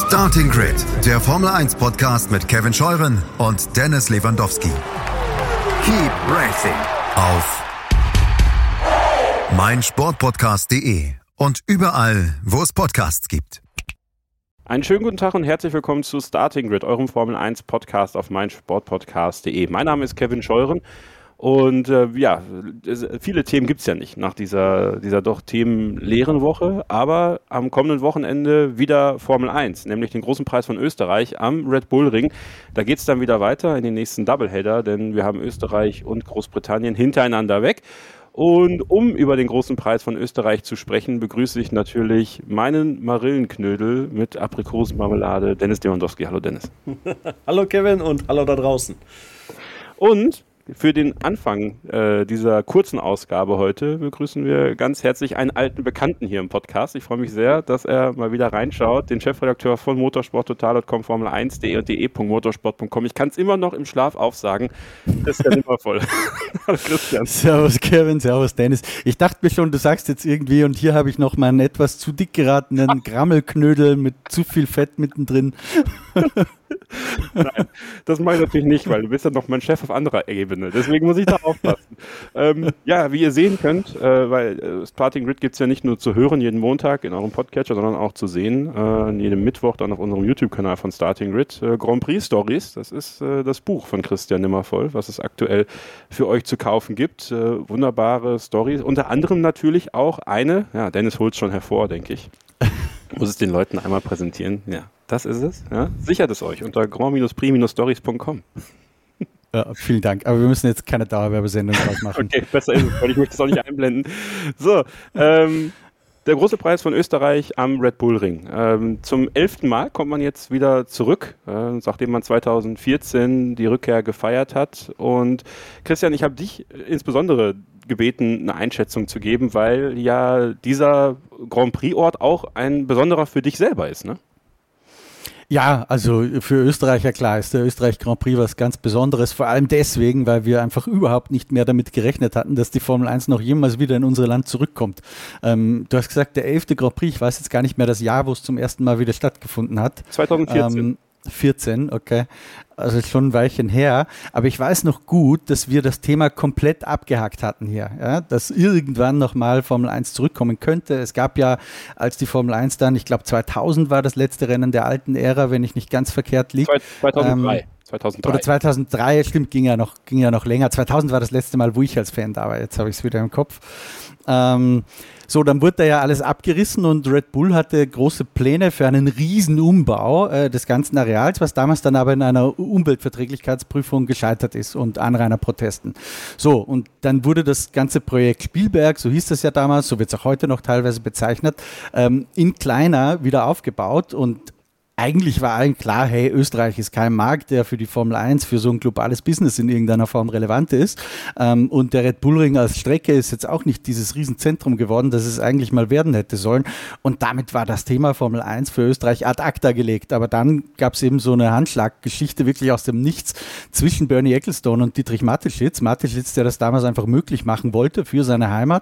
Starting Grid, der Formel 1 Podcast mit Kevin Scheuren und Dennis Lewandowski. Keep racing auf meinsportpodcast.de und überall, wo es Podcasts gibt. Einen schönen guten Tag und herzlich willkommen zu Starting Grid, eurem Formel 1 Podcast auf meinsportpodcast.de. Mein Name ist Kevin Scheuren. Und viele Themen gibt es ja nicht nach dieser doch themenleeren Woche, aber am kommenden Wochenende wieder Formel 1, nämlich den großen Preis von Österreich am Red Bull Ring. Da geht es dann wieder weiter in den nächsten Doubleheader, denn wir haben Österreich und Großbritannien hintereinander weg. Und um über den großen Preis von Österreich zu sprechen, begrüße ich natürlich meinen Marillenknödel mit Aprikosenmarmelade, Dennis Lewandowski. Hallo Dennis. Hallo Kevin und hallo da draußen. Und für den Anfang dieser kurzen Ausgabe heute begrüßen wir ganz herzlich einen alten Bekannten hier im Podcast. Ich freue mich sehr, dass er mal wieder reinschaut, den Chefredakteur von motorsporttotal.com, Formel1.de und de.motorsport.com. Ich kann es immer noch im Schlaf aufsagen. Christian Nimmervoll. Hallo Christian. Servus Kevin, servus Dennis. Ich dachte mir schon, du sagst jetzt irgendwie, und hier habe ich noch meinen etwas zu dick geratenen Grammelknödel mit zu viel Fett mittendrin. Nein, das mache ich natürlich nicht, weil du bist ja noch mein Chef auf anderer Ebene. Deswegen muss ich da aufpassen. Wie ihr sehen könnt, weil Starting Grid gibt es ja nicht nur zu hören jeden Montag in eurem Podcatcher, sondern auch zu sehen, jeden Mittwoch dann auf unserem YouTube-Kanal von Starting Grid. Grand Prix Stories, das ist das Buch von Christian Nimmervoll, was es aktuell für euch zu kaufen gibt. Wunderbare Stories, unter anderem natürlich auch eine, Dennis holt es schon hervor, denke ich. Muss es den Leuten einmal präsentieren. Ja, das ist es. Ja? Sichert es euch unter grand-prix-stories.com. Ja, vielen Dank. Aber wir müssen jetzt keine Dauerwerbesendung draus machen. Okay, besser ist es, weil ich möchte es auch nicht einblenden. So, der große Preis von Österreich am Red Bull Ring. Zum 11. Mal kommt man jetzt wieder zurück, nachdem man 2014 die Rückkehr gefeiert hat. Und Christian, ich habe dich insbesondere gebeten, eine Einschätzung zu geben, weil ja dieser Grand Prix-Ort auch ein besonderer für dich selber ist, ne? Ja, also für Österreicher klar ist der Österreich Grand Prix was ganz Besonderes, vor allem deswegen, weil wir einfach überhaupt nicht mehr damit gerechnet hatten, dass die Formel 1 noch jemals wieder in unser Land zurückkommt. Du hast gesagt, der 11. Grand Prix, ich weiß jetzt gar nicht mehr das Jahr, wo es zum ersten Mal wieder stattgefunden hat. 2014. 14, okay. Also schon ein Weilchen her. Aber ich weiß noch gut, dass wir das Thema komplett abgehakt hatten hier. Ja? Dass irgendwann nochmal Formel 1 zurückkommen könnte. Es gab ja, als die Formel 1 dann, ich glaube 2000 war das letzte Rennen der alten Ära, wenn ich nicht ganz verkehrt liege. 2003. Oder 2003, stimmt, ging ja noch länger. 2000 war das letzte Mal, wo ich als Fan da war. Jetzt habe ich es wieder im Kopf. So, dann wurde da ja alles abgerissen und Red Bull hatte große Pläne für einen riesen Umbau des ganzen Areals, was damals dann aber in einer Umweltverträglichkeitsprüfung gescheitert ist und Anrainerprotesten. So, und dann wurde das ganze Projekt Spielberg, so hieß das ja damals, so wird es auch heute noch teilweise bezeichnet, in kleiner wieder aufgebaut und eigentlich war allen klar, hey, Österreich ist kein Markt, der für die Formel 1, für so ein globales Business in irgendeiner Form relevant ist. Und der Red Bull Ring als Strecke ist jetzt auch nicht dieses Riesenzentrum geworden, das es eigentlich mal werden hätte sollen. Und damit war das Thema Formel 1 für Österreich ad acta gelegt. Aber dann gab es eben so eine Handschlaggeschichte wirklich aus dem Nichts zwischen Bernie Ecclestone und Dietrich Mateschitz. Mateschitz, der das damals einfach möglich machen wollte für seine Heimat.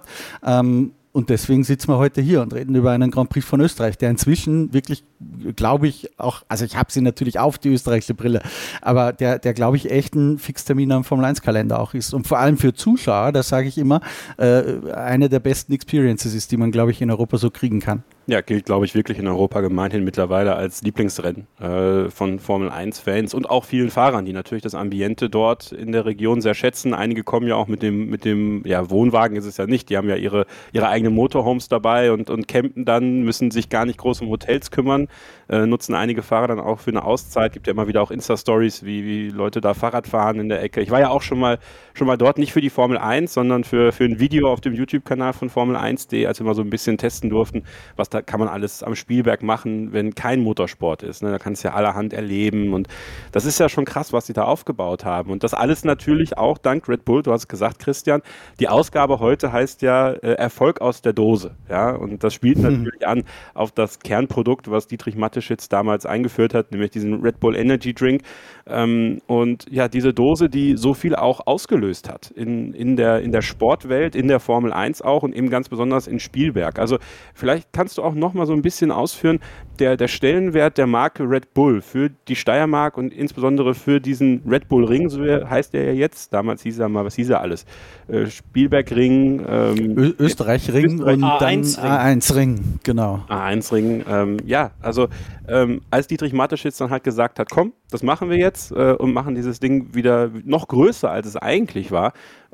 Und deswegen sitzen wir heute hier und reden über einen Grand Prix von Österreich, der inzwischen wirklich, glaube ich, auch, also ich habe sie natürlich auf, die österreichische Brille, aber der glaube ich, echt ein Fixtermin am Formel-1-Kalender auch ist. Und vor allem für Zuschauer, das sage ich immer, eine der besten Experiences ist, die man, glaube ich, in Europa so kriegen kann. Ja, gilt, glaube ich, wirklich in Europa gemeinhin mittlerweile als Lieblingsrennen von Formel-1-Fans und auch vielen Fahrern, die natürlich das Ambiente dort in der Region sehr schätzen. Einige kommen ja auch mit dem Wohnwagen ist es ja nicht, die haben ja ihre eigenen Motorhomes dabei und campen dann, müssen sich gar nicht groß um Hotels kümmern, nutzen einige Fahrer dann auch für eine Auszeit, gibt ja immer wieder auch Insta-Stories, wie Leute da Fahrrad fahren in der Ecke. Ich war ja auch schon mal dort, nicht für die Formel 1, sondern für ein Video auf dem YouTube-Kanal von Formel1.de, als wir mal so ein bisschen testen durften, was da kann man alles am Spielberg machen, wenn kein Motorsport ist. Ne? Da kannst du ja allerhand erleben und das ist ja schon krass, was sie da aufgebaut haben. Und das alles natürlich auch dank Red Bull, du hast es gesagt, Christian, die Ausgabe heute heißt ja Erfolg aus der Dose. Ja? Und das spielt natürlich an auf das Kernprodukt, was Dietrich Mateschitz damals eingeführt hat, nämlich diesen Red Bull Energy Drink. Und ja, diese Dose, die so viel auch ausgelöst hat in der Sportwelt, in der Formel 1 auch und eben ganz besonders in Spielberg. Also vielleicht kannst du auch nochmal so ein bisschen ausführen, der Stellenwert der Marke Red Bull für die Steiermark und insbesondere für diesen Red Bull Ring, so heißt der ja jetzt, damals hieß er mal, was hieß er alles? Spielberg-Ring, Österreich-Ring und A1 dann A1-Ring, genau. A1-Ring, als Dietrich Mateschitz dann halt gesagt hat, komm, das machen wir jetzt und machen dieses Ding wieder noch größer, als es eigentlich war,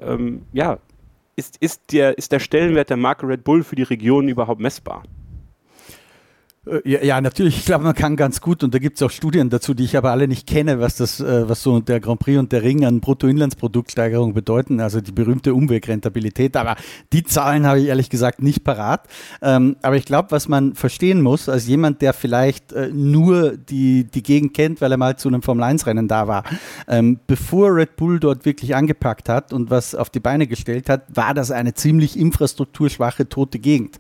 ist der Stellenwert der Marke Red Bull für die Region überhaupt messbar? Ja, natürlich. Ich glaube, man kann ganz gut, und da gibt es auch Studien dazu, die ich aber alle nicht kenne, was so der Grand Prix und der Ring an Bruttoinlandsproduktsteigerung bedeuten, also die berühmte Umwegrentabilität. Aber die Zahlen habe ich ehrlich gesagt nicht parat. Aber ich glaube, was man verstehen muss, als jemand, der vielleicht nur die Gegend kennt, weil er mal zu einem Formel-1-Rennen da war, bevor Red Bull dort wirklich angepackt hat und was auf die Beine gestellt hat, war das eine ziemlich infrastrukturschwache, tote Gegend.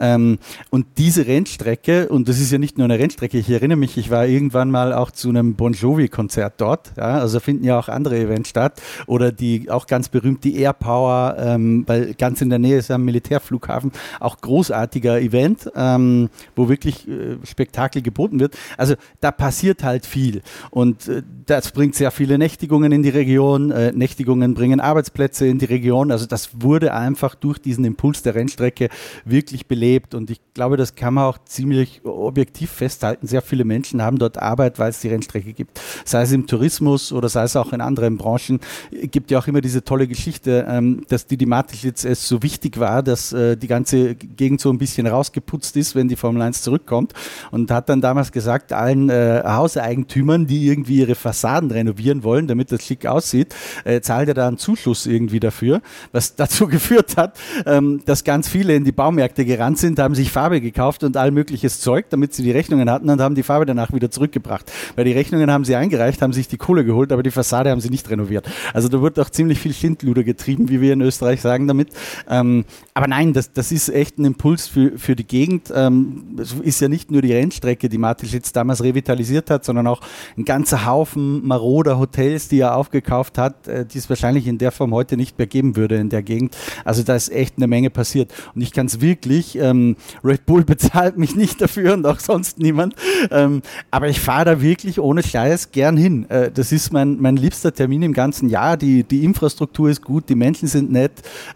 Und diese Rennstrecke, und das ist ja nicht nur eine Rennstrecke, ich erinnere mich, ich war irgendwann mal auch zu einem Bon Jovi-Konzert dort, ja, also finden ja auch andere Events statt, oder die auch ganz berühmt die Air Power, weil ganz in der Nähe ist am Militärflughafen, auch großartiger Event, wo wirklich Spektakel geboten wird. Also da passiert halt viel und das bringt sehr viele Nächtigungen in die Region, Nächtigungen bringen Arbeitsplätze in die Region, also das wurde einfach durch diesen Impuls der Rennstrecke wirklich belebt und ich glaube, das kann man auch ziemlich objektiv festhalten. Sehr viele Menschen haben dort Arbeit, weil es die Rennstrecke gibt. Sei es im Tourismus oder sei es auch in anderen Branchen. Gibt ja auch immer diese tolle Geschichte, dass Didi Mateschitz es so wichtig war, dass die ganze Gegend so ein bisschen rausgeputzt ist, wenn die Formel 1 zurückkommt und hat dann damals gesagt, allen Hauseigentümern, die irgendwie ihre Fassaden renovieren wollen, damit das schick aussieht, zahlt er da einen Zuschuss irgendwie dafür, was dazu geführt hat, dass ganz viele in die Baumärkte gerannt sind, haben sich Farbe gekauft und all mögliches Zeug, damit sie die Rechnungen hatten und haben die Farbe danach wieder zurückgebracht. Weil die Rechnungen haben sie eingereicht, haben sich die Kohle geholt, aber die Fassade haben sie nicht renoviert. Also da wird auch ziemlich viel Schindluder getrieben, wie wir in Österreich sagen damit. Aber nein, das ist echt ein Impuls für die Gegend. Es ist ja nicht nur die Rennstrecke, die Mateschitz damals revitalisiert hat, sondern auch ein ganzer Haufen maroder Hotels, die er aufgekauft hat, die es wahrscheinlich in der Form heute nicht mehr geben würde in der Gegend. Also da ist echt eine Menge passiert. Und ich kann es wirklich, Red Bull bezahlt mich nicht dafür und auch sonst niemand. Aber ich fahre da wirklich ohne Scheiß gern hin. Das ist mein liebster Termin im ganzen Jahr. Die Infrastruktur ist gut, die Menschen sind nett.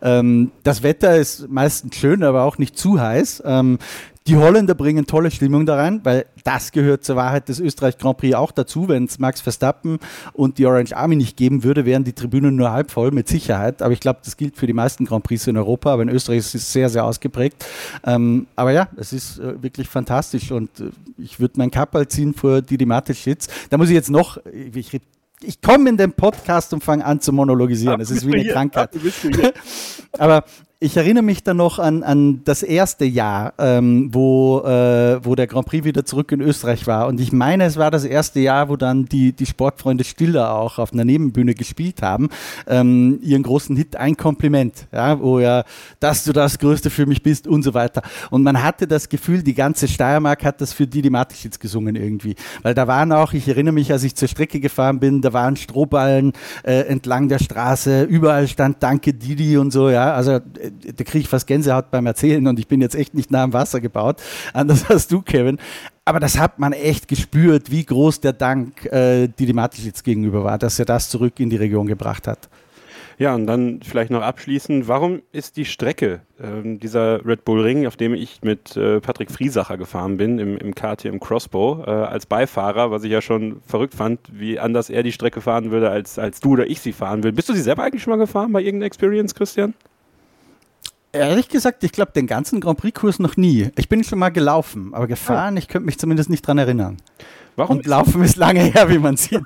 Das Wetter ist meistens schön, aber auch nicht zu heiß. Die Holländer bringen tolle Stimmung da rein, weil das gehört zur Wahrheit des Österreich Grand Prix auch dazu. Wenn es Max Verstappen und die Orange Army nicht geben würde, wären die Tribünen nur halb voll, mit Sicherheit. Aber ich glaube, das gilt für die meisten Grand Prix in Europa, aber in Österreich ist es sehr, sehr ausgeprägt. Aber ja, es ist wirklich fantastisch und ich würde mein Kapperl ziehen vor Didi Mateschitz. Da muss ich jetzt noch, ich komme in den Podcast und fange an zu monologisieren. Es ist wie eine Krankheit. Aber ich erinnere mich dann noch an das erste Jahr, wo der Grand Prix wieder zurück in Österreich war. Und ich meine, es war das erste Jahr, wo dann die Sportfreunde Stiller auch auf einer Nebenbühne gespielt haben. Ihren großen Hit Ein Kompliment, ja, wo ja, dass du das Größte für mich bist und so weiter. Und man hatte das Gefühl, die ganze Steiermark hat das für Didi Mateschitz gesungen irgendwie. Weil da waren auch, ich erinnere mich, als ich zur Strecke gefahren bin, da waren Strohballen entlang der Straße, überall stand Danke Didi und so, ja, also da kriege ich fast Gänsehaut beim Erzählen und ich bin jetzt echt nicht nah am Wasser gebaut, anders als du, Kevin. Aber das hat man echt gespürt, wie groß der Dank Didi Mateschitz gegenüber war, dass er das zurück in die Region gebracht hat. Ja, und dann vielleicht noch abschließend, warum ist die Strecke, dieser Red Bull Ring, auf dem ich mit Patrick Friesacher gefahren bin, im KTM im Crossbow, als Beifahrer, was ich ja schon verrückt fand, wie anders er die Strecke fahren würde, als du oder ich sie fahren will. Bist du sie selber eigentlich schon mal gefahren bei irgendeiner Experience, Christian? Ehrlich gesagt, ich glaube, den ganzen Grand Prix-Kurs noch nie. Ich bin schon mal gelaufen, aber gefahren, ich könnte mich zumindest nicht dran erinnern. Warum? Und Laufen ist lange her, wie man sieht.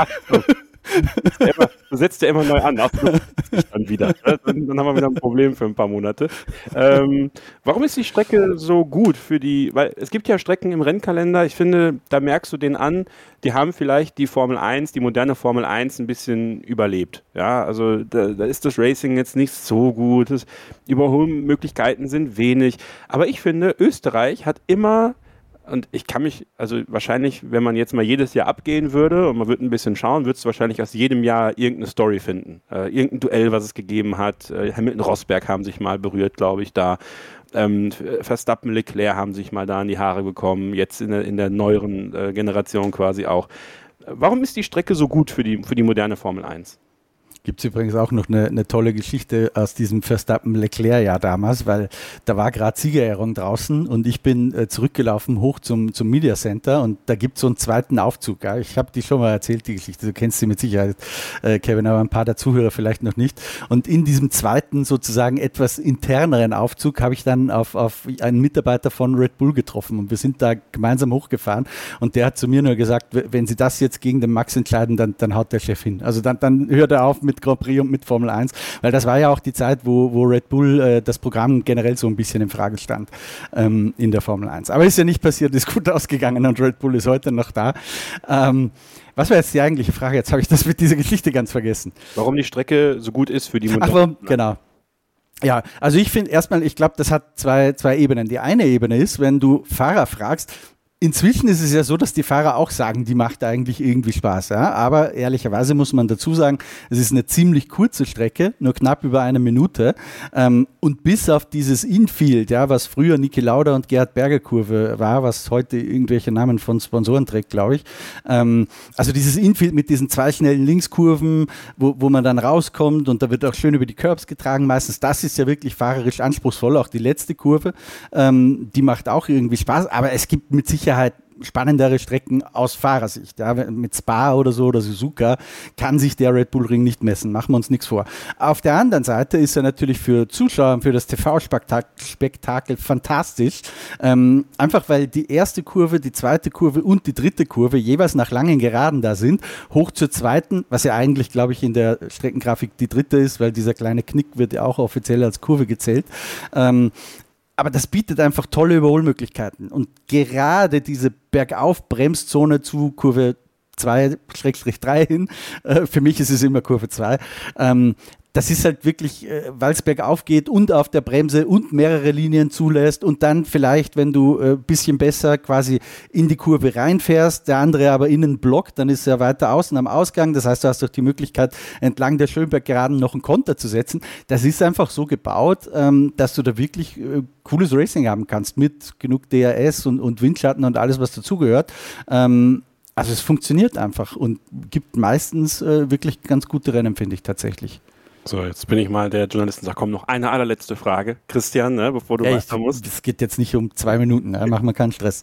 Du setzt ja immer neu an. Dann wieder. Dann haben wir wieder ein Problem für ein paar Monate. Warum ist die Strecke so gut für die, weil es gibt ja Strecken im Rennkalender, ich finde, da merkst du den an, die haben vielleicht die Formel 1, die moderne Formel 1 ein bisschen überlebt. Ja, also da ist das Racing jetzt nicht so gut, Überholmöglichkeiten sind wenig, aber ich finde, Österreich hat immer Und ich kann mich, also wahrscheinlich, wenn man jetzt mal jedes Jahr abgehen würde und man würde ein bisschen schauen, würdest du wahrscheinlich aus jedem Jahr irgendeine Story finden. Irgendein Duell, was es gegeben hat. Hamilton-Rosberg haben sich mal berührt, glaube ich, da. Verstappen, Leclerc haben sich mal da in die Haare bekommen, jetzt in der neueren Generation quasi auch. Warum ist die Strecke so gut für die moderne Formel 1? Gibt es übrigens auch noch eine tolle Geschichte aus diesem Verstappen-Leclerc-Jahr damals, weil da war gerade Siegerehrung draußen und ich bin zurückgelaufen hoch zum Media Center und da gibt es so einen zweiten Aufzug. Ja. Ich habe die schon mal erzählt, die Geschichte, du kennst sie mit Sicherheit, Kevin, aber ein paar der Zuhörer vielleicht noch nicht. Und in diesem zweiten, sozusagen etwas interneren Aufzug habe ich dann auf einen Mitarbeiter von Red Bull getroffen und wir sind da gemeinsam hochgefahren und der hat zu mir nur gesagt, wenn Sie das jetzt gegen den Max entscheiden, dann haut der Chef hin. Also dann hört er auf mit Grand Prix und mit Formel 1, weil das war ja auch die Zeit, wo Red Bull das Programm generell so ein bisschen in Frage stand in der Formel 1. Aber ist ja nicht passiert, ist gut ausgegangen und Red Bull ist heute noch da. Was war jetzt die eigentliche Frage? Jetzt habe ich das mit dieser Geschichte ganz vergessen. Warum die Strecke so gut ist für die moderne. Genau. Ja, also ich finde erstmal, ich glaube, das hat zwei Ebenen. Die eine Ebene ist, wenn du Fahrer fragst, inzwischen ist es ja so, dass die Fahrer auch sagen, die macht eigentlich irgendwie Spaß. Ja? Aber ehrlicherweise muss man dazu sagen, es ist eine ziemlich kurze Strecke, nur knapp über 1 Minute. Und bis auf dieses Infield, ja, was früher Niki Lauda und Gerhard Berger Kurve war, was heute irgendwelche Namen von Sponsoren trägt, glaube ich. Also dieses Infield mit diesen 2 schnellen Linkskurven, wo man dann rauskommt und da wird auch schön über die Curbs getragen. Meistens, das ist ja wirklich fahrerisch anspruchsvoll. Auch die letzte Kurve, die macht auch irgendwie Spaß. Aber es gibt mit Sicherheit spannendere Strecken aus Fahrersicht. Ja, mit Spa oder so oder Suzuka kann sich der Red Bull Ring nicht messen, machen wir uns nichts vor. Auf der anderen Seite ist er natürlich für Zuschauer und für das TV-Spektakel fantastisch. Einfach weil die erste Kurve, die zweite Kurve und die dritte Kurve jeweils nach langen Geraden da sind, hoch zur zweiten, was ja eigentlich, glaube ich, in der Streckengrafik die dritte ist, weil dieser kleine Knick wird ja auch offiziell als Kurve gezählt. Aber das bietet einfach tolle Überholmöglichkeiten. Und gerade diese Bergauf-Bremszone zu Kurve 2/3 hin, für mich ist es immer Kurve 2, das ist halt wirklich, weil es bergauf geht und auf der Bremse und mehrere Linien zulässt und dann vielleicht, wenn du ein bisschen besser quasi in die Kurve reinfährst, der andere aber innen blockt, dann ist er weiter außen am Ausgang. Das heißt, du hast doch die Möglichkeit, entlang der Schönberg-Geraden noch einen Konter zu setzen. Das ist einfach so gebaut, dass du da wirklich cooles Racing haben kannst mit genug DRS und Windschatten und alles, was dazugehört. Also es funktioniert einfach und gibt meistens wirklich ganz gute Rennen, finde ich tatsächlich. So, jetzt bin ich mal der Journalist und sage, komm, noch eine allerletzte Frage. Christian, ne, bevor du weiter musst. Es geht jetzt nicht um 2 Minuten, ne? Mach mal keinen Stress.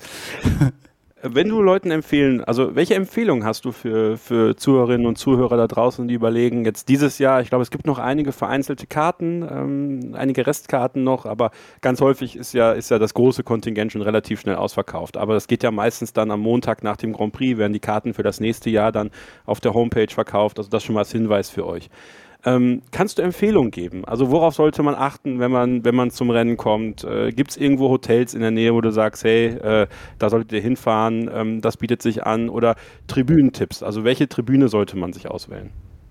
Wenn du Leuten empfehlen, also welche Empfehlungen hast du für Zuhörerinnen und Zuhörer da draußen, die überlegen, jetzt dieses Jahr, ich glaube, es gibt noch einige vereinzelte Karten, einige Restkarten noch, aber ganz häufig ist ja das große Kontingent schon relativ schnell ausverkauft. Aber das geht ja meistens dann am Montag nach dem Grand Prix, werden die Karten für das nächste Jahr dann auf der Homepage verkauft, also das schon mal als Hinweis für euch. Kannst du Empfehlungen geben? Also worauf sollte man achten, wenn man zum Rennen kommt? Gibt es irgendwo Hotels in der Nähe, wo du sagst, hey, da solltet ihr hinfahren, das bietet sich an? Oder Tribünentipps? Also welche Tribüne sollte man sich auswählen?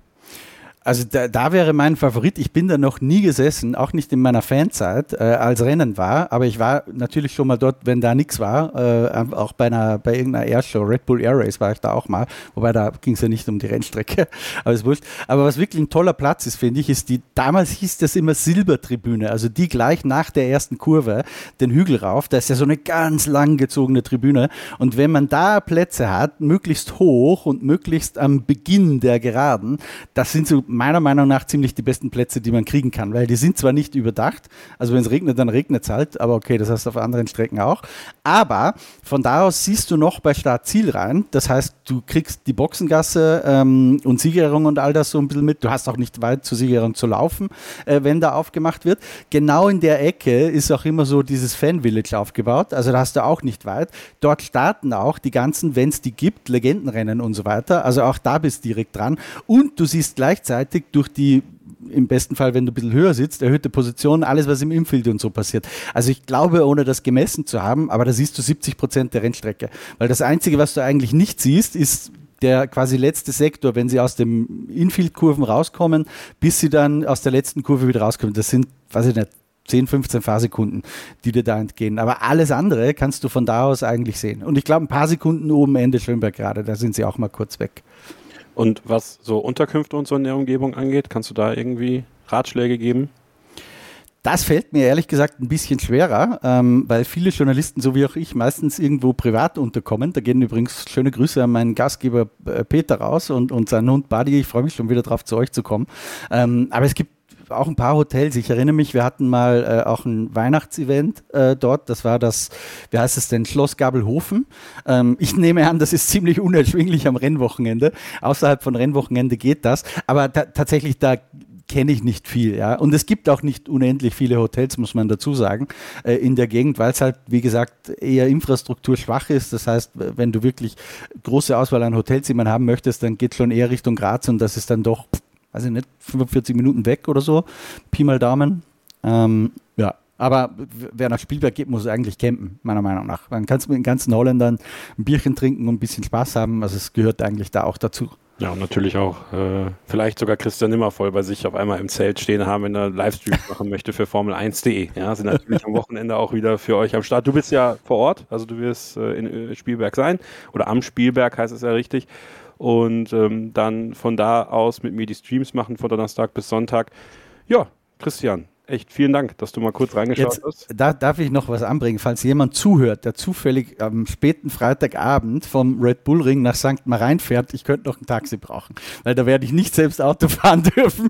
Also da wäre mein Favorit, ich bin da noch nie gesessen, auch nicht in meiner Fanzeit, als Rennen war, aber ich war natürlich schon mal dort, wenn da nichts war, auch bei irgendeiner Airshow, Red Bull Air Race war ich da auch mal, wobei da ging es ja nicht um die Rennstrecke, aber ist wurscht. Aber was wirklich ein toller Platz ist, finde ich, ist damals hieß das immer Silbertribüne, also die gleich nach der ersten Kurve, den Hügel rauf, da ist ja so eine ganz lang gezogene Tribüne und wenn man da Plätze hat, möglichst hoch und möglichst am Beginn der Geraden, das sind so meiner Meinung nach ziemlich die besten Plätze, die man kriegen kann, weil die sind zwar nicht überdacht, also wenn es regnet, dann regnet es halt, aber okay, das hast du auf anderen Strecken auch, aber von da aus siehst du noch bei Start-Ziel rein, das heißt, du kriegst die Boxengasse und Siegerehrung und all das so ein bisschen mit, du hast auch nicht weit zur Siegerehrung zu laufen, wenn da aufgemacht wird. Genau in der Ecke ist auch immer so dieses Fan-Village aufgebaut, also da hast du auch nicht weit, dort starten auch die ganzen, wenn es die gibt, Legendenrennen und so weiter, also auch da bist du direkt dran und du siehst gleichzeitig durch die, im besten Fall, wenn du ein bisschen höher sitzt, erhöhte Positionen, alles, was im Infield und so passiert. Also ich glaube, ohne das gemessen zu haben, aber da siehst du 70% der Rennstrecke. Weil das Einzige, was du eigentlich nicht siehst, ist der quasi letzte Sektor, wenn sie aus dem Infield-Kurven rauskommen, bis sie dann aus der letzten Kurve wieder rauskommen. Das sind, weiß ich nicht, 10, 15 Fahrsekunden, die dir da entgehen. Aber alles andere kannst du von da aus eigentlich sehen. Und ich glaube, ein paar Sekunden oben Ende Schönberg gerade, da sind sie auch mal kurz weg. Und was so Unterkünfte und so in der Umgebung angeht, kannst du da irgendwie Ratschläge geben? Das fällt mir ehrlich gesagt ein bisschen schwerer, weil viele Journalisten, so wie auch ich, meistens irgendwo privat unterkommen. Da gehen übrigens schöne Grüße an meinen Gastgeber Peter raus und seinen Hund Buddy. Ich freue mich schon wieder drauf, zu euch zu kommen. Aber es gibt auch ein paar Hotels. Ich erinnere mich, wir hatten mal auch ein Weihnachtsevent dort. Das war das, wie heißt es denn, Schloss Gabelhofen. Ich nehme an, das ist ziemlich unerschwinglich am Rennwochenende. Außerhalb von Rennwochenende geht das. Aber tatsächlich, da kenne ich nicht viel, ja. Und es gibt auch nicht unendlich viele Hotels, muss man dazu sagen, in der Gegend, weil es halt, wie gesagt, eher infrastrukturschwach ist. Das heißt, wenn du wirklich große Auswahl an Hotelzimmern haben möchtest, dann geht es schon eher Richtung Graz und das ist dann doch, weiß ich nicht, 45 Minuten weg oder so. Pi mal Daumen. Ja. Aber wer nach Spielberg geht, muss eigentlich campen, meiner Meinung nach. Dann kannst du mit den ganzen Holländern ein Bierchen trinken und ein bisschen Spaß haben. Also es gehört eigentlich da auch dazu. Ja, und natürlich auch vielleicht sogar Christian Nimmervoll bei sich auf einmal im Zelt stehen haben, wenn er Livestream machen möchte für Formel1.de. Ja, sind natürlich am Wochenende auch wieder für euch am Start. Du bist ja vor Ort, also du wirst in Spielberg sein oder am Spielberg heißt es ja richtig. Und dann von da aus mit mir die Streams machen von Donnerstag bis Sonntag. Ja, Christian, echt vielen Dank, dass du mal kurz reingeschaut hast. Da darf ich noch was anbringen, falls jemand zuhört, der zufällig am späten Freitagabend vom Red Bull Ring nach St. Marijn fährt, ich könnte noch ein Taxi brauchen, weil da werde ich nicht selbst Auto fahren dürfen.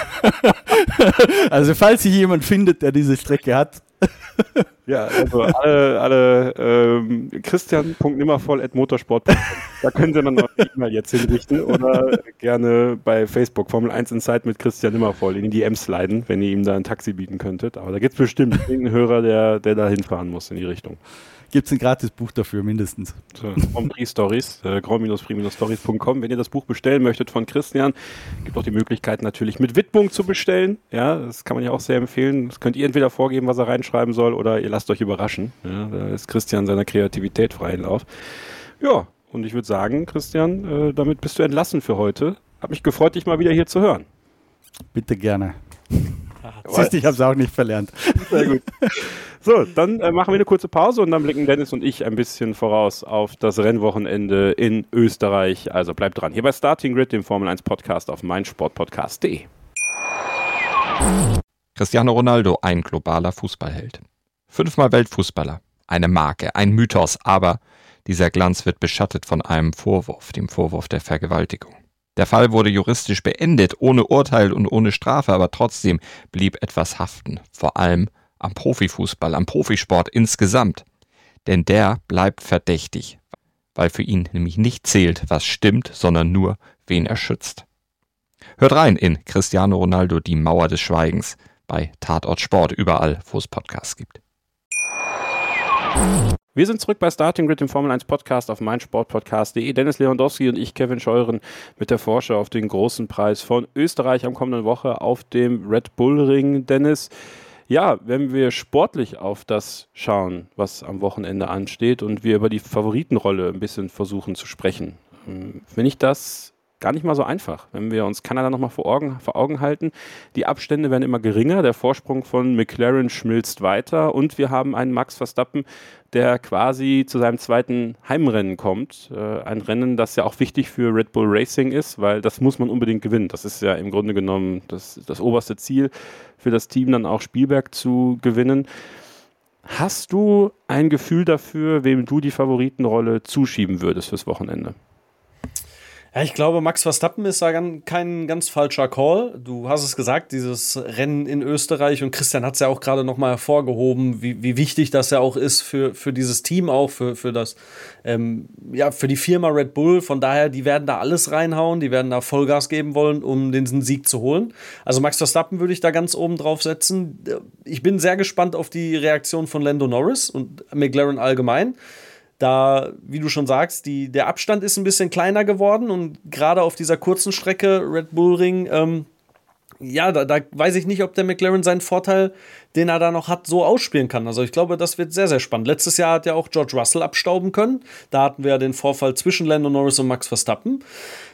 Also falls sich jemand findet, der diese Strecke hat. Ja, also alle christian.nimmervoll@motorsport.com. Da können Sie dann noch eine E-Mail jetzt hinrichten oder gerne bei Facebook Formel 1 Insight mit Christian Nimmervoll in die DMs sliden, wenn ihr ihm da ein Taxi bieten könntet. Aber da gibt es bestimmt irgendeinen Hörer, der da hinfahren muss in die Richtung. Gibt es ein gratis Buch dafür, mindestens. So, Grand Prix Stories, grand-prix-stories.com. Wenn ihr das Buch bestellen möchtet von Christian, gibt auch die Möglichkeit natürlich mit Widmung zu bestellen. Ja, das kann man ja auch sehr empfehlen. Das könnt ihr entweder vorgeben, was er reinschreiben soll, oder ihr lasst euch überraschen. Ja, da ist Christian seiner Kreativität freien Lauf. Ja, und ich würde sagen, Christian, damit bist du entlassen für heute. Hat mich gefreut, dich mal wieder hier zu hören. Bitte gerne. Siehst du, ich habe es auch nicht verlernt. Sehr gut. So, dann machen wir eine kurze Pause und dann blicken Dennis und ich ein bisschen voraus auf das Rennwochenende in Österreich. Also bleibt dran. Hier bei Starting Grid, dem Formel 1 Podcast auf meinsportpodcast.de. Cristiano Ronaldo, ein globaler Fußballheld. 5-mal Weltfußballer, eine Marke, ein Mythos, aber dieser Glanz wird beschattet von einem Vorwurf, dem Vorwurf der Vergewaltigung. Der Fall wurde juristisch beendet, ohne Urteil und ohne Strafe, aber trotzdem blieb etwas haften, vor allem am Profifußball, am Profisport insgesamt. Denn der bleibt verdächtig, weil für ihn nämlich nicht zählt, was stimmt, sondern nur, wen er schützt. Hört rein in Cristiano Ronaldo, die Mauer des Schweigens, bei Tatort Sport, überall, wo es Podcasts gibt. Wir sind zurück bei Starting Grid, dem Formel 1 Podcast auf meinsportpodcast.de. Dennis Lewandowski und ich, Kevin Scheuren, mit der Vorschau auf den großen Preis von Österreich am kommenden Woche auf dem Red Bull Ring. Dennis, ja, wenn wir sportlich auf das schauen, was am Wochenende ansteht und wir über die Favoritenrolle ein bisschen versuchen zu sprechen, finde ich das gar nicht mal so einfach. Wenn wir uns Kanada nochmal vor Augen halten, die Abstände werden immer geringer, der Vorsprung von McLaren schmilzt weiter und wir haben einen Max Verstappen, der quasi zu seinem zweiten Heimrennen kommt. Ein Rennen, das ja auch wichtig für Red Bull Racing ist, weil das muss man unbedingt gewinnen. Das ist ja im Grunde genommen das oberste Ziel für das Team, dann auch Spielberg zu gewinnen. Hast du ein Gefühl dafür, wem du die Favoritenrolle zuschieben würdest fürs Wochenende? Ja, ich glaube, Max Verstappen ist da kein ganz falscher Call. Du hast es gesagt, dieses Rennen in Österreich, und Christian hat es ja auch gerade nochmal hervorgehoben, wie wichtig das ja auch ist für dieses Team, auch für das, für die Firma Red Bull. Von daher, die werden da alles reinhauen, die werden da Vollgas geben wollen, um den Sieg zu holen. Also Max Verstappen würde ich da ganz oben drauf setzen. Ich bin sehr gespannt auf die Reaktion von Lando Norris und McLaren allgemein. Da, wie du schon sagst, der Abstand ist ein bisschen kleiner geworden und gerade auf dieser kurzen Strecke Red Bull Ring, da weiß ich nicht, ob der McLaren seinen Vorteil, den er da noch hat, so ausspielen kann. Also ich glaube, das wird sehr, sehr spannend. Letztes Jahr hat ja auch George Russell abstauben können. Da hatten wir ja den Vorfall zwischen Lando Norris und Max Verstappen.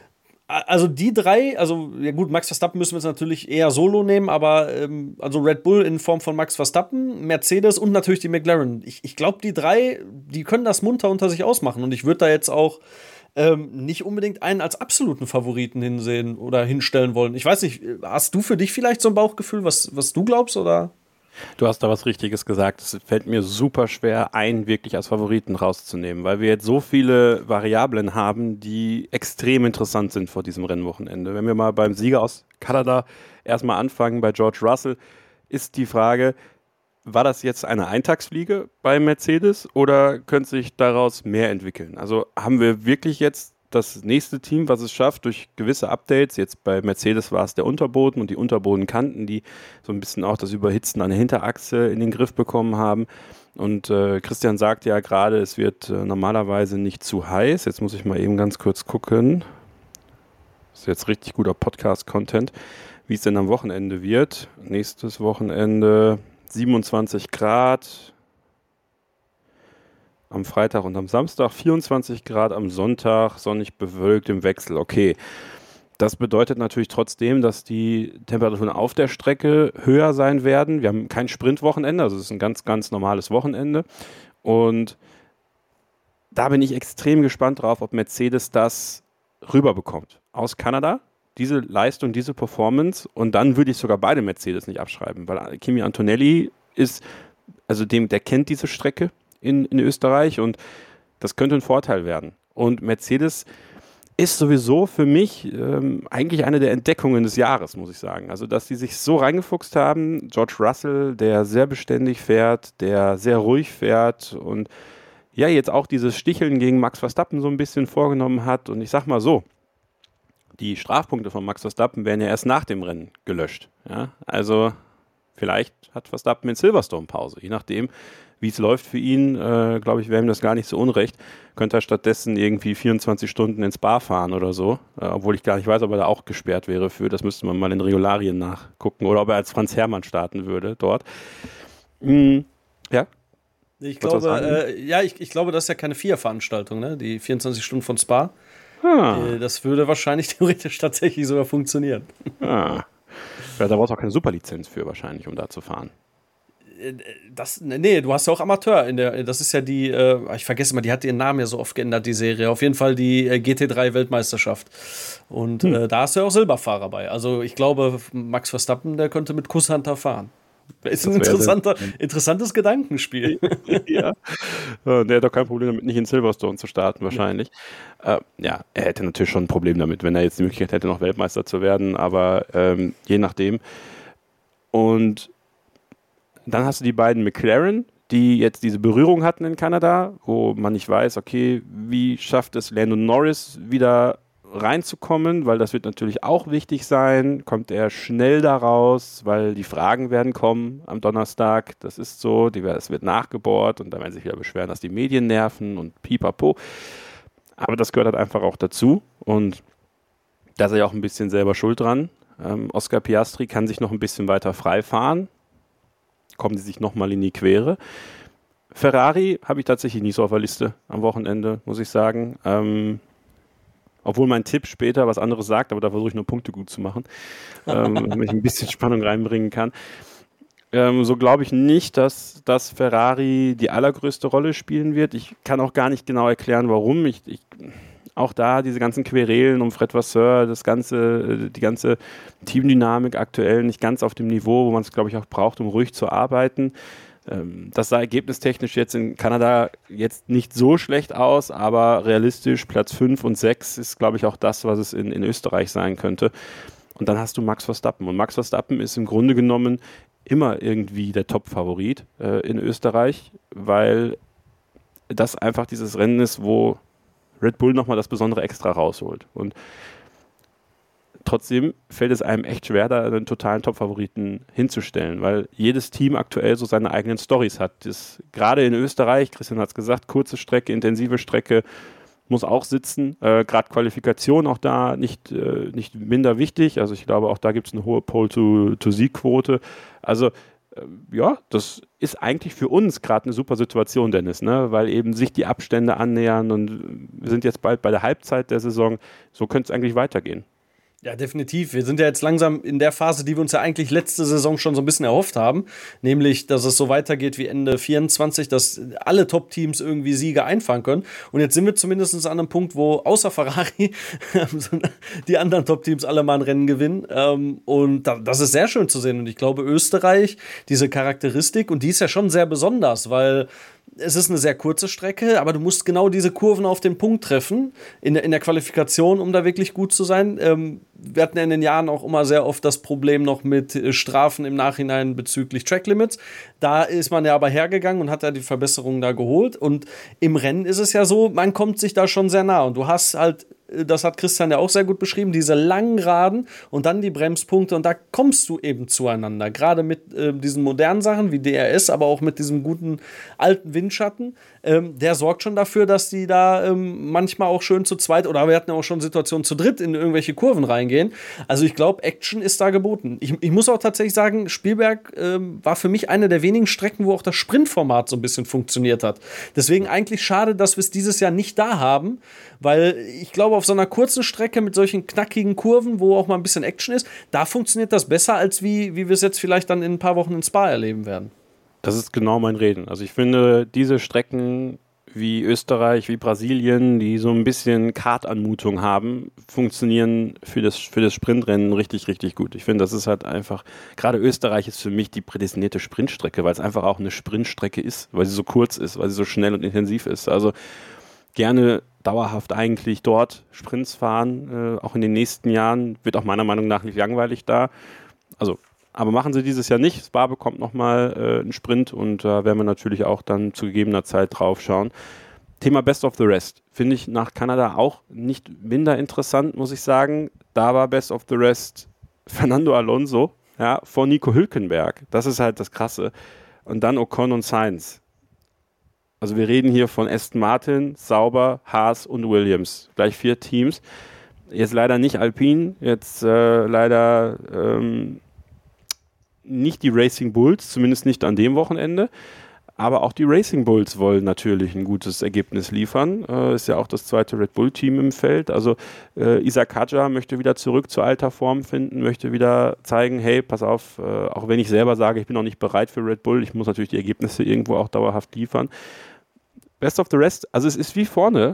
Also die drei, also ja gut, Max Verstappen müssen wir jetzt natürlich eher solo nehmen, aber also Red Bull in Form von Max Verstappen, Mercedes und natürlich die McLaren. Ich glaube, die drei, die können das munter unter sich ausmachen und ich würde da jetzt auch nicht unbedingt einen als absoluten Favoriten hinsehen oder hinstellen wollen. Ich weiß nicht, hast du für dich vielleicht so ein Bauchgefühl, was du glaubst, oder? Du hast da was Richtiges gesagt. Es fällt mir super schwer, einen wirklich als Favoriten rauszunehmen, weil wir jetzt so viele Variablen haben, die extrem interessant sind vor diesem Rennwochenende. Wenn wir mal beim Sieger aus Kanada erstmal anfangen, bei George Russell, ist die Frage, war das jetzt eine Eintagsfliege bei Mercedes oder könnte sich daraus mehr entwickeln? Also haben wir wirklich jetzt das nächste Team, was es schafft, durch gewisse Updates, jetzt bei Mercedes war es der Unterboden und die Unterbodenkanten, die so ein bisschen auch das Überhitzen an der Hinterachse in den Griff bekommen haben. Und Christian sagt ja gerade, es wird normalerweise nicht zu heiß. Jetzt muss ich mal eben ganz kurz gucken. Das ist jetzt richtig guter Podcast-Content, wie es denn am Wochenende wird. Nächstes Wochenende 27 Grad. Am Freitag und am Samstag, 24 Grad am Sonntag, sonnig bewölkt im Wechsel. Okay, das bedeutet natürlich trotzdem, dass die Temperaturen auf der Strecke höher sein werden. Wir haben kein Sprintwochenende, also es ist ein ganz, ganz normales Wochenende. Und da bin ich extrem gespannt drauf, ob Mercedes das rüberbekommt aus Kanada. Diese Leistung, diese Performance. Und dann würde ich sogar beide Mercedes nicht abschreiben, weil Kimi Antonelli ist, also der kennt diese Strecke in Österreich und das könnte ein Vorteil werden. Und Mercedes ist sowieso für mich eigentlich eine der Entdeckungen des Jahres, muss ich sagen. Also, dass die sich so reingefuchst haben, George Russell, der sehr beständig fährt, der sehr ruhig fährt und ja, jetzt auch dieses Sticheln gegen Max Verstappen so ein bisschen vorgenommen hat. Und ich sag mal so, die Strafpunkte von Max Verstappen werden ja erst nach dem Rennen gelöscht. Ja? Also vielleicht hat Verstappen in Silverstone Pause, je nachdem, wie es läuft für ihn, glaube ich, wäre ihm das gar nicht so unrecht. Könnte er stattdessen irgendwie 24 Stunden ins Spa fahren oder so, obwohl ich gar nicht weiß, ob er da auch gesperrt wäre für. Das müsste man mal in Regularien nachgucken oder ob er als Franz Herrmann starten würde dort. Ja. Ich glaube, ich glaube, das ist ja keine FIA-Veranstaltung, ne? Die 24 Stunden von Spa. Das würde wahrscheinlich theoretisch tatsächlich sogar funktionieren. Ja, da brauchst du auch keine Superlizenz für wahrscheinlich, um da zu fahren. Nee, du hast ja auch Amateur das ist ja die, ich vergesse mal, die hat ihren Namen ja so oft geändert, die Serie. Auf jeden Fall die GT3-Weltmeisterschaft. Und da hast du ja auch Silberfahrer bei. Also ich glaube, Max Verstappen, der könnte mit Kusshunter fahren. Ist ein interessantes Gedankenspiel. Ja. Der hat doch kein Problem damit, nicht in Silverstone zu starten, wahrscheinlich. Ja, er hätte natürlich schon ein Problem damit, wenn er jetzt die Möglichkeit hätte, noch Weltmeister zu werden, aber je nachdem. Und dann hast du die beiden McLaren, die jetzt diese Berührung hatten in Kanada, wo man nicht weiß, okay, wie schafft es Lando Norris wieder reinzukommen, weil das wird natürlich auch wichtig sein. Kommt er schnell da raus, weil die Fragen werden kommen am Donnerstag. Das ist so, es wird nachgebohrt und da werden sich wieder beschweren, dass die Medien nerven und pipapo. Aber das gehört halt einfach auch dazu und da ist er ja auch ein bisschen selber schuld dran. Oscar Piastri kann sich noch ein bisschen weiter frei fahren. Kommen sie sich nochmal in die Quere. Ferrari habe ich tatsächlich nicht so auf der Liste am Wochenende, muss ich sagen. Obwohl mein Tipp später was anderes sagt, aber da versuche ich nur Punkte gut zu machen, damit ich ein bisschen Spannung reinbringen kann. So glaube ich nicht, dass Ferrari die allergrößte Rolle spielen wird. Ich kann auch gar nicht genau erklären, warum. Auch da diese ganzen Querelen um Fred Vasseur, die ganze Teamdynamik aktuell nicht ganz auf dem Niveau, wo man es, glaube ich, auch braucht, um ruhig zu arbeiten. Das sah ergebnistechnisch jetzt in Kanada jetzt nicht so schlecht aus, aber realistisch Platz 5 und 6 ist, glaube ich, auch das, was es in Österreich sein könnte. Und dann hast du Max Verstappen. Und Max Verstappen ist im Grunde genommen immer irgendwie der Top-Favorit in Österreich, weil das einfach dieses Rennen ist, wo Red Bull nochmal das besondere Extra rausholt. Und trotzdem fällt es einem echt schwer, da einen totalen Top-Favoriten hinzustellen, weil jedes Team aktuell so seine eigenen Storys hat. Gerade in Österreich, Christian hat es gesagt, kurze Strecke, intensive Strecke, muss auch sitzen. Gerade Qualifikation auch da nicht minder wichtig. Also ich glaube, auch da gibt es eine hohe Pole-to-Sieg-Quote. Also Ja, das ist eigentlich für uns gerade eine super Situation, Dennis, ne? Weil eben sich die Abstände annähern und wir sind jetzt bald bei der Halbzeit der Saison. So könnte es eigentlich weitergehen. Ja, definitiv. Wir sind ja jetzt langsam in der Phase, die wir uns ja eigentlich letzte Saison schon so ein bisschen erhofft haben. Nämlich, dass es so weitergeht wie Ende 24, dass alle Top-Teams irgendwie Siege einfahren können. Und jetzt sind wir zumindest an einem Punkt, wo außer Ferrari die anderen Top-Teams alle mal ein Rennen gewinnen. Und das ist sehr schön zu sehen. Und ich glaube, Österreich, diese Charakteristik, und die ist ja schon sehr besonders, weil es ist eine sehr kurze Strecke, aber du musst genau diese Kurven auf den Punkt treffen in der Qualifikation, um da wirklich gut zu sein. Wir hatten ja in den Jahren auch immer sehr oft das Problem noch mit Strafen im Nachhinein bezüglich Tracklimits. Da ist man ja aber hergegangen und hat ja die Verbesserungen da geholt. Und im Rennen ist es ja so, man kommt sich da schon sehr nah. Und du hast halt, das hat Christian ja auch sehr gut beschrieben, diese langen Geraden und dann die Bremspunkte und da kommst du eben zueinander. Gerade mit diesen modernen Sachen wie DRS, aber auch mit diesem guten alten Windschatten. Der sorgt schon dafür, dass die da manchmal auch schön zu zweit, oder wir hatten ja auch schon Situationen zu dritt in irgendwelche Kurven reingehen. Also ich glaube, Action ist da geboten. Ich muss auch tatsächlich sagen, Spielberg war für mich eine der wenigen Strecken, wo auch das Sprintformat so ein bisschen funktioniert hat. Deswegen eigentlich schade, dass wir es dieses Jahr nicht da haben, weil ich glaube, auf so einer kurzen Strecke mit solchen knackigen Kurven, wo auch mal ein bisschen Action ist, da funktioniert das besser, als wie wir es jetzt vielleicht dann in ein paar Wochen in Spa erleben werden. Das ist genau mein Reden. Also ich finde, diese Strecken wie Österreich, wie Brasilien, die so ein bisschen Kartanmutung haben, funktionieren für das Sprintrennen richtig, richtig gut. Ich finde, das ist halt einfach, gerade Österreich ist für mich die prädestinierte Sprintstrecke, weil es einfach auch eine Sprintstrecke ist, weil sie so kurz ist, weil sie so schnell und intensiv ist. Also gerne dauerhaft eigentlich dort Sprints fahren, auch in den nächsten Jahren, wird auch meiner Meinung nach nicht langweilig da. Also aber machen sie dieses Jahr nicht. Spa bekommt nochmal einen Sprint und da werden wir natürlich auch dann zu gegebener Zeit drauf schauen. Thema Best of the Rest finde ich nach Kanada auch nicht minder interessant, muss ich sagen. Da war Best of the Rest Fernando Alonso, ja, vor Nico Hülkenberg. Das ist halt das Krasse. Und dann Ocon und Sainz. Also wir reden hier von Aston Martin, Sauber, Haas und Williams. Gleich 4 Teams. Jetzt leider nicht Alpine, jetzt leider nicht die Racing Bulls, zumindest nicht an dem Wochenende. Aber auch die Racing Bulls wollen natürlich ein gutes Ergebnis liefern. Ist ja auch das zweite Red Bull-Team im Feld. Also Isaac Hadjar möchte wieder zurück zur alter Form finden, möchte wieder zeigen, hey, pass auf, auch wenn ich selber sage, ich bin noch nicht bereit für Red Bull, ich muss natürlich die Ergebnisse irgendwo auch dauerhaft liefern. Best of the Rest, also es ist wie vorne.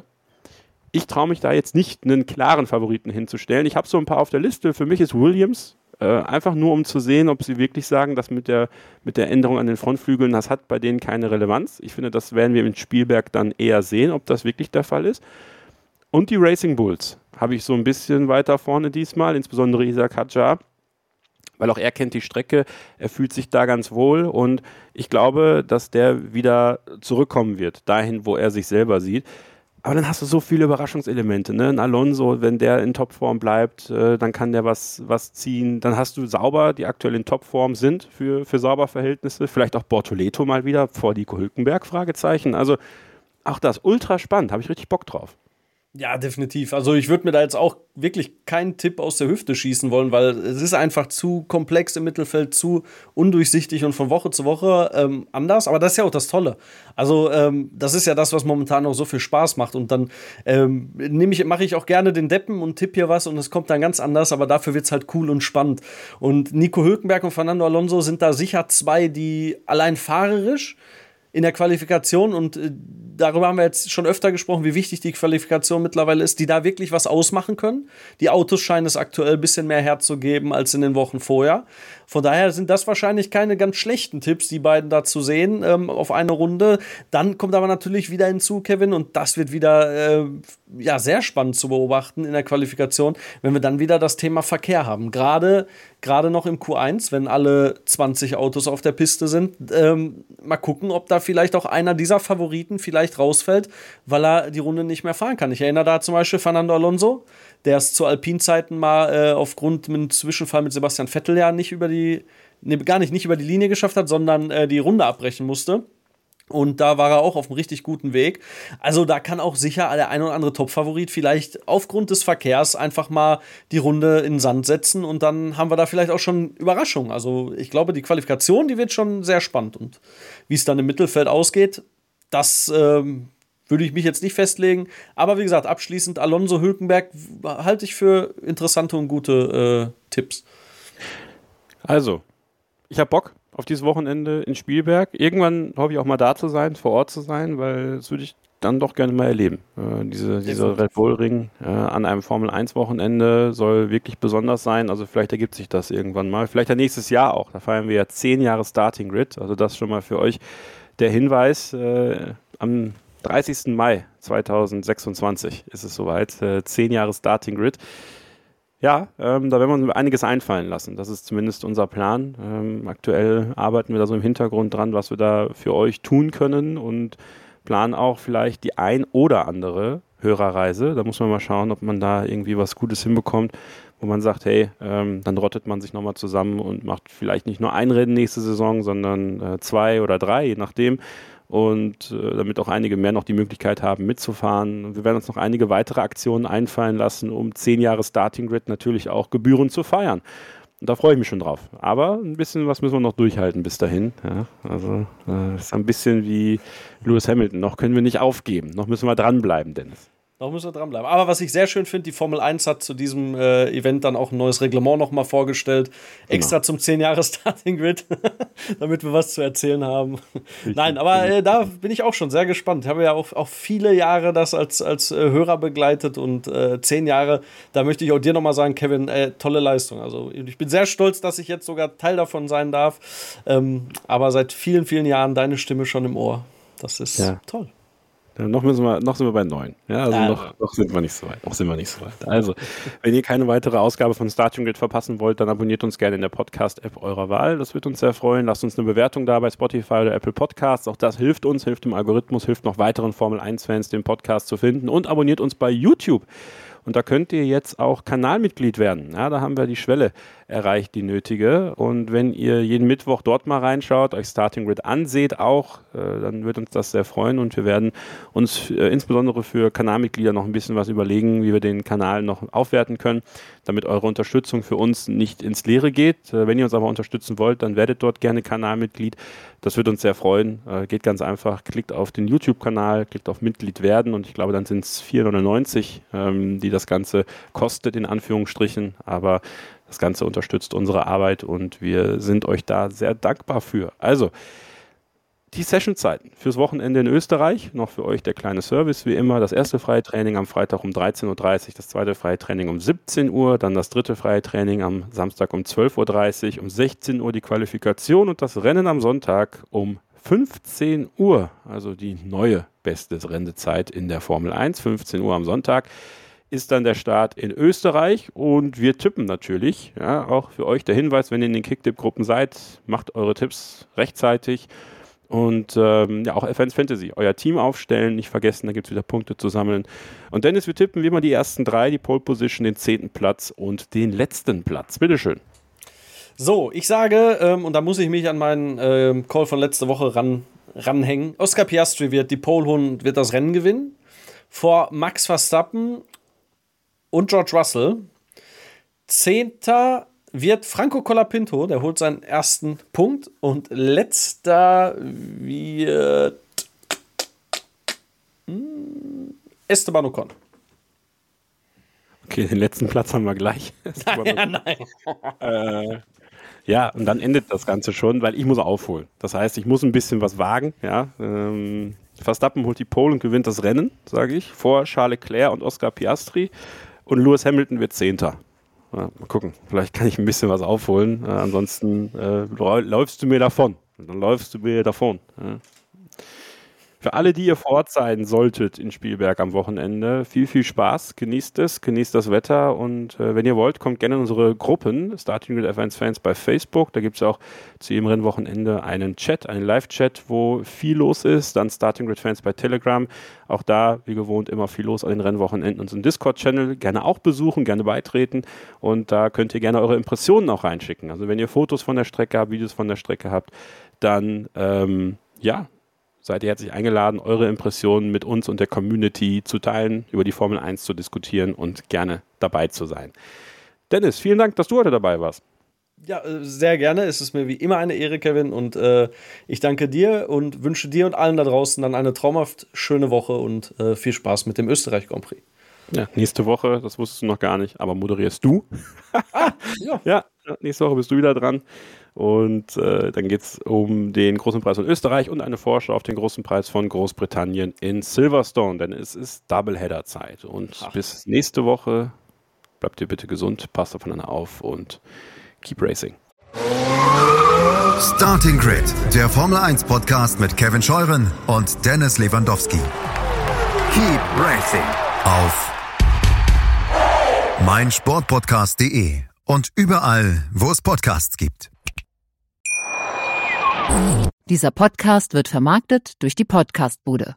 Ich traue mich da jetzt nicht, einen klaren Favoriten hinzustellen. Ich habe so ein paar auf der Liste. Für mich ist Williams, einfach nur um zu sehen, ob sie wirklich sagen, dass mit der Änderung an den Frontflügeln, das hat bei denen keine Relevanz. Ich finde, das werden wir mit Spielberg dann eher sehen, ob das wirklich der Fall ist. Und die Racing Bulls habe ich so ein bisschen weiter vorne diesmal, insbesondere Isaac Hadjar, weil auch er kennt die Strecke, er fühlt sich da ganz wohl und ich glaube, dass der wieder zurückkommen wird, dahin, wo er sich selber sieht. Aber dann hast du so viele Überraschungselemente, ne? Ein Alonso, wenn der in Topform bleibt, dann kann der was ziehen. Dann hast du Sauber, die aktuell in Topform sind für Sauber-Verhältnisse. Vielleicht auch Bortoleto mal wieder vor Nico Hülkenberg, Fragezeichen. Also auch das ultra spannend, habe ich richtig Bock drauf. Ja, definitiv. Also ich würde mir da jetzt auch wirklich keinen Tipp aus der Hüfte schießen wollen, weil es ist einfach zu komplex im Mittelfeld, zu undurchsichtig und von Woche zu Woche anders. Aber das ist ja auch das Tolle. Also das ist ja das, was momentan auch so viel Spaß macht. Und dann mache ich auch gerne den Deppen und tippe hier was und es kommt dann ganz anders. Aber dafür wird es halt cool und spannend. Und Nico Hülkenberg und Fernando Alonso sind da sicher zwei, die allein fahrerisch in der Qualifikation, und darüber haben wir jetzt schon öfter gesprochen, wie wichtig die Qualifikation mittlerweile ist, die da wirklich was ausmachen können. Die Autos scheinen es aktuell ein bisschen mehr herzugeben als in den Wochen vorher. Von daher sind das wahrscheinlich keine ganz schlechten Tipps, die beiden da zu sehen auf eine Runde. Dann kommt aber natürlich wieder hinzu, Kevin, und das wird wieder sehr spannend zu beobachten in der Qualifikation, wenn wir dann wieder das Thema Verkehr haben. Gerade noch im Q1, wenn alle 20 Autos auf der Piste sind. Mal gucken, ob da vielleicht auch einer dieser Favoriten vielleicht rausfällt, weil er die Runde nicht mehr fahren kann. Ich erinnere da zum Beispiel Fernando Alonso, der es zu Alpin-Zeiten mal aufgrund mit einem Zwischenfall mit Sebastian Vettel ja nicht über die Linie geschafft hat, sondern die Runde abbrechen musste. Und da war er auch auf einem richtig guten Weg. Also da kann auch sicher der ein oder andere Top-Favorit vielleicht aufgrund des Verkehrs einfach mal die Runde in den Sand setzen und dann haben wir da vielleicht auch schon Überraschungen. Also ich glaube, die Qualifikation, die wird schon sehr spannend. Und wie es dann im Mittelfeld ausgeht, das würde ich mich jetzt nicht festlegen. Aber wie gesagt, abschließend Alonso Hülkenberg halte ich für interessante und gute Tipps. Also, ich habe Bock auf dieses Wochenende in Spielberg. Irgendwann hoffe ich auch mal da zu sein, vor Ort zu sein, weil das würde ich dann doch gerne mal erleben. Dieser Red Bull Ring an einem Formel-1-Wochenende soll wirklich besonders sein. Also vielleicht ergibt sich das irgendwann mal. Vielleicht ja nächstes Jahr auch. Da feiern wir ja 10 Jahre Starting Grid. Also das schon mal für euch der Hinweis. Am 30. Mai 2026 ist es soweit. 10 Jahre Starting Grid. Ja, da werden wir uns einiges einfallen lassen. Das ist zumindest unser Plan. Aktuell arbeiten wir da so im Hintergrund dran, was wir da für euch tun können und planen auch vielleicht die ein oder andere Hörerreise. Da muss man mal schauen, ob man da irgendwie was Gutes hinbekommt, wo man sagt, hey, dann rottet man sich nochmal zusammen und macht vielleicht nicht nur ein Rennen nächste Saison, sondern 2 oder 3, je nachdem. Und damit auch einige mehr noch die Möglichkeit haben mitzufahren. Wir werden uns noch einige weitere Aktionen einfallen lassen, um 10 Jahre Starting Grid natürlich auch gebührend zu feiern. Und da freue ich mich schon drauf. Aber ein bisschen was müssen wir noch durchhalten bis dahin. Ja, also ist ein bisschen wie Lewis Hamilton. Noch können wir nicht aufgeben. Noch müssen wir dranbleiben, Dennis. Noch müssen wir dranbleiben. Aber was ich sehr schön finde, die Formel 1 hat zu diesem Event dann auch ein neues Reglement nochmal vorgestellt. Extra zum 10 Jahre Starting Grid, damit wir was zu erzählen haben. Nein, aber da bin ich auch schon sehr gespannt. Ich habe ja auch viele Jahre das als Hörer begleitet und 10 Jahre, da möchte ich auch dir nochmal sagen, Kevin, tolle Leistung. Also ich bin sehr stolz, dass ich jetzt sogar Teil davon sein darf. Aber seit vielen, vielen Jahren deine Stimme schon im Ohr. Das ist toll. Noch sind wir bei 9. Ja, also noch sind wir nicht so weit. Also, wenn ihr keine weitere Ausgabe von Starting Grid verpassen wollt, dann abonniert uns gerne in der Podcast-App eurer Wahl. Das wird uns sehr freuen. Lasst uns eine Bewertung da bei Spotify oder Apple Podcasts. Auch das hilft uns, hilft dem Algorithmus, hilft noch weiteren Formel-1-Fans, den Podcast zu finden. Und abonniert uns bei YouTube. Und da könnt ihr jetzt auch Kanalmitglied werden. Ja, da haben wir die Schwelle erreicht, die nötige. Und wenn ihr jeden Mittwoch dort mal reinschaut, euch Starting Grid anseht auch, dann wird uns das sehr freuen. Und wir werden uns insbesondere für Kanalmitglieder noch ein bisschen was überlegen, wie wir den Kanal noch aufwerten können, damit eure Unterstützung für uns nicht ins Leere geht. Wenn ihr uns aber unterstützen wollt, dann werdet dort gerne Kanalmitglied. Das wird uns sehr freuen. Geht ganz einfach, klickt auf den YouTube-Kanal, klickt auf Mitglied werden und ich glaube, dann sind es 4,99, die das Ganze kostet, in Anführungsstrichen. Aber das Ganze unterstützt unsere Arbeit und wir sind euch da sehr dankbar für. Also, die Sessionzeiten fürs Wochenende in Österreich, noch für euch der kleine Service wie immer. Das erste freie Training am Freitag um 13.30 Uhr, das zweite freie Training um 17 Uhr, dann das dritte freie Training am Samstag um 12.30 Uhr, um 16 Uhr die Qualifikation und das Rennen am Sonntag um 15 Uhr, also die neue beste Rennzeit in der Formel 1, 15 Uhr am Sonntag. Ist dann der Start in Österreich und wir tippen natürlich, ja, auch für euch der Hinweis, wenn ihr in den Kicktipp-Gruppen seid, macht eure Tipps rechtzeitig und auch Fans Fantasy, euer Team aufstellen, nicht vergessen, da gibt es wieder Punkte zu sammeln. Und Dennis, wir tippen wie immer die ersten 3, die Pole Position, den 10. Platz und den letzten Platz. Bitteschön. So, ich sage, und da muss ich mich an meinen Call von letzter Woche ranhängen, Oscar Piastri wird die Pole holen und wird das Rennen gewinnen, vor Max Verstappen und George Russell. 10. wird Franco Colapinto, der holt seinen ersten Punkt. Und letzter wird Esteban Ocon. Okay, den letzten Platz haben wir gleich. Nein. Ja, und dann endet das Ganze schon, weil ich muss aufholen. Das heißt, ich muss ein bisschen was wagen. Ja. Verstappen holt die Pole und gewinnt das Rennen, sage ich, vor Charles Leclerc und Oscar Piastri. Und Lewis Hamilton wird 10. Ja, mal gucken, vielleicht kann ich ein bisschen was aufholen. Ansonsten läufst du mir davon. Dann läufst du mir davon. Ja. Für alle, die ihr vor Ort sein solltet in Spielberg am Wochenende, viel, viel Spaß, genießt es, genießt das Wetter und wenn ihr wollt, kommt gerne in unsere Gruppen, Starting Grid F1 Fans bei Facebook, da gibt es auch zu jedem Rennwochenende einen Chat, einen Live-Chat, wo viel los ist, dann Starting Grid Fans bei Telegram, auch da, wie gewohnt, immer viel los an den Rennwochenenden, unseren Discord-Channel, gerne auch besuchen, gerne beitreten und da könnt ihr gerne eure Impressionen auch reinschicken, also wenn ihr Fotos von der Strecke habt, Videos von der Strecke habt, dann, seid ihr herzlich eingeladen, eure Impressionen mit uns und der Community zu teilen, über die Formel 1 zu diskutieren und gerne dabei zu sein. Dennis, vielen Dank, dass du heute dabei warst. Ja, sehr gerne. Es ist mir wie immer eine Ehre, Kevin. Und ich danke dir und wünsche dir und allen da draußen dann eine traumhaft schöne Woche und viel Spaß mit dem Österreich Grand Prix. Ja, nächste Woche, das wusstest du noch gar nicht, aber moderierst du. Ja, nächste Woche bist du wieder dran. Und dann geht es um den Großen Preis von Österreich und eine Vorschau auf den Großen Preis von Großbritannien in Silverstone, denn es ist Doubleheader-Zeit. Und bis nächste Woche bleibt ihr bitte gesund, passt aufeinander auf und keep racing. Starting Grid, der Formel 1 Podcast mit Kevin Scheuren und Dennis Lewandowski. Keep racing auf meinsportpodcast.de und überall, wo es Podcasts gibt. Dieser Podcast wird vermarktet durch die Podcastbude.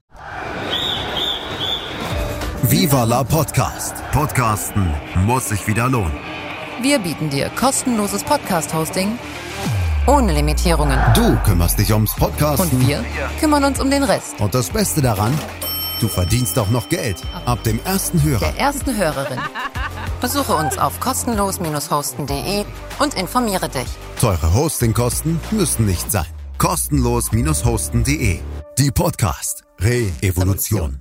Viva la Podcast. Podcasten muss sich wieder lohnen. Wir bieten dir kostenloses Podcast-Hosting ohne Limitierungen. Du kümmerst dich ums Podcasten. Und wir kümmern uns um den Rest. Und das Beste daran, du verdienst auch noch Geld. Ab dem ersten Hörer. Der ersten Hörerin. Besuche uns auf kostenlos-hosten.de und informiere dich. Teure Hostingkosten müssen nicht sein. Kostenlos-hosten.de. Die Podcast Re-Evolution.